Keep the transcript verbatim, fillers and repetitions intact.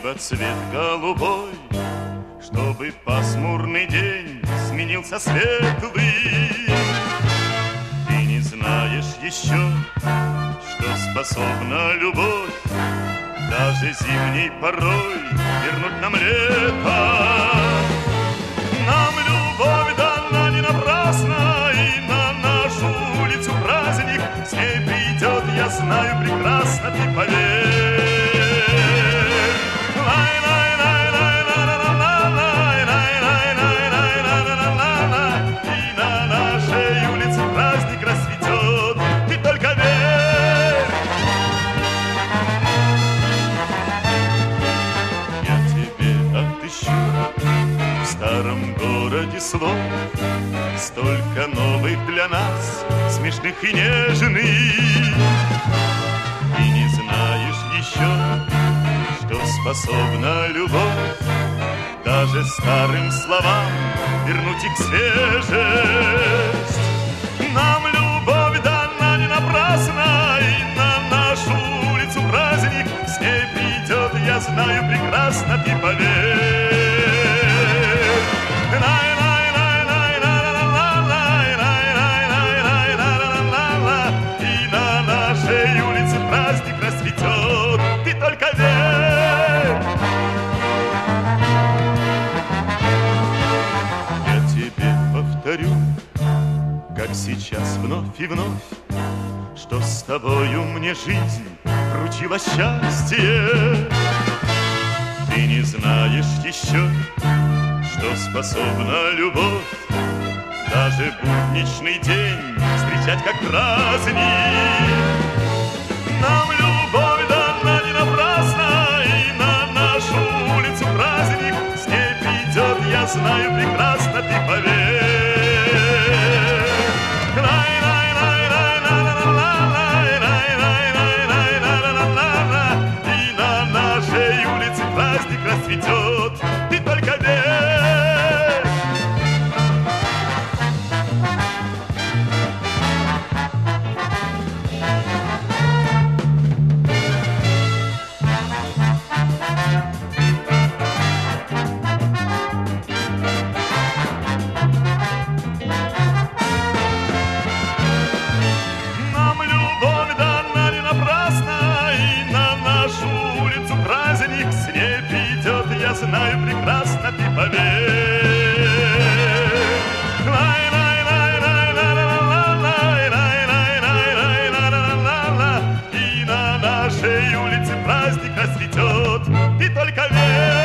неба цвет голубой, чтобы пасмурный день сменился светлый. Ты не знаешь еще, что способна любовь даже зимней порой вернуть нам лето. Нам любовь дана не напрасно, и на нашу улицу праздник с ней придет, я знаю прекрасно, ты поверь. И на нашей улице праздник расцветет, ты только верь. Я тебе отыщу в старом городе слов столько новых для нас, смешных и нежных. И не знаешь еще, что способна любовь даже старым словам вернуть их свежесть. Нам любовь дана не напрасно, и на нашу улицу праздник с ней придет, я знаю прекрасно, ты поверь. И на нашей улице праздник расцветет, ты только верь. Я тебе повторю, как сейчас вновь и вновь, что с тобою мне жизнь вручила счастье. Ты не знаешь еще, что способна любовь даже будничный день встречать как праздник. Нам любовь дана не напрасно, и на нашу улицу праздник с ней придет, я знаю прекрасно, ты поверь. И на нашей улице праздник расцветет, ты только верь. Нам любовь дана не напрасно, и на нашу улицу праздник с ней придет, я знаю прекрасно, ты поверь. И на нашей улице праздник расцветет, ты только верь.